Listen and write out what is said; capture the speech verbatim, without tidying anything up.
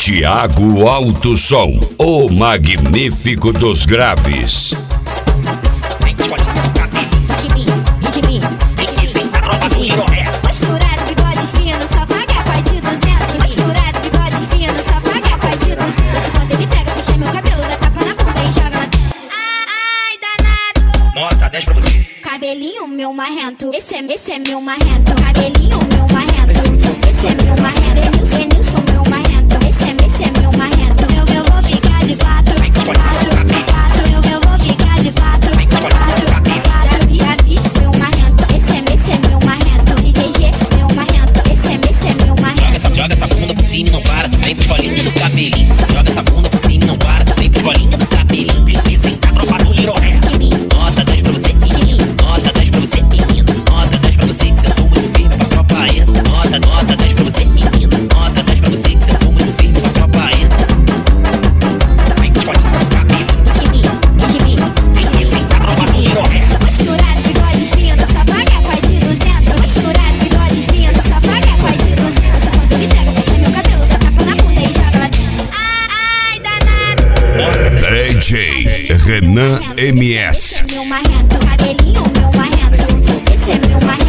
Thiago Alto Som, o magnífico dos graves. Posturado, bigode fino, só paga a de duzentos. Posturado, bigode fino, só paga a de duzentos. Quando ele pega, puxa meu cabelo, dá tapa na bunda e joga na... Ai, danado. Nota dez pra você. Cabelinho meu marrento, esse é, esse é meu marrento. Cabelinho meu marrento, esse é meu marrento. Denilson, Denilson meu marrento, esse é, esse é meu marrento. Eu, eu vou ficar de quatro, quatro, quatro. Eu, eu vou ficar de quatro, quatro, quatro. Avi, avi, meu marrento, esse é, esse é meu marrento. D J G, meu marrento, esse é, esse é meu marrento. Essa, joga essa bunda por cima e não para, vem pro colinho do cabelinho. Joga essa bunda por cima e não para, vem pro colinho do cabelinho. Beleza, tá tropa do Little Hair. Nota dez pra você, menino. Nota dez pra você, menino. Nota dez pra você que sentou muito firme pra tropa entra. Nota, nota dez pra você, menino. Nota dez pra você que sentou muito firme pra tropa entra. Vem pro colinho do cabelinho. Beleza, tá tropa do Little Hair. Posturado, bigode fino, só paga a de duzentos. Posturado, bigode fino, só paga a de duzentos. Quando ele pega, puxa meu cabelo, dá tapa na bunda e joga lá dentro. Ai, danado. D J Renan M S. Esse é meu marrento, cabelinho meu marrento. Esse é meu marrento.